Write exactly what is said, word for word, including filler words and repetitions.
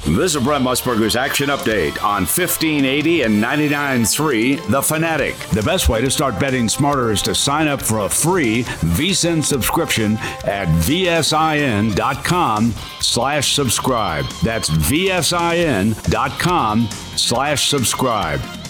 This is Brent Musburger's Action Update on fifteen eighty and ninety-nine point three The Fanatic. The best way to start betting smarter is to sign up for a free V S I N subscription at vsin.com slash subscribe. That's vsin.com slash subscribe.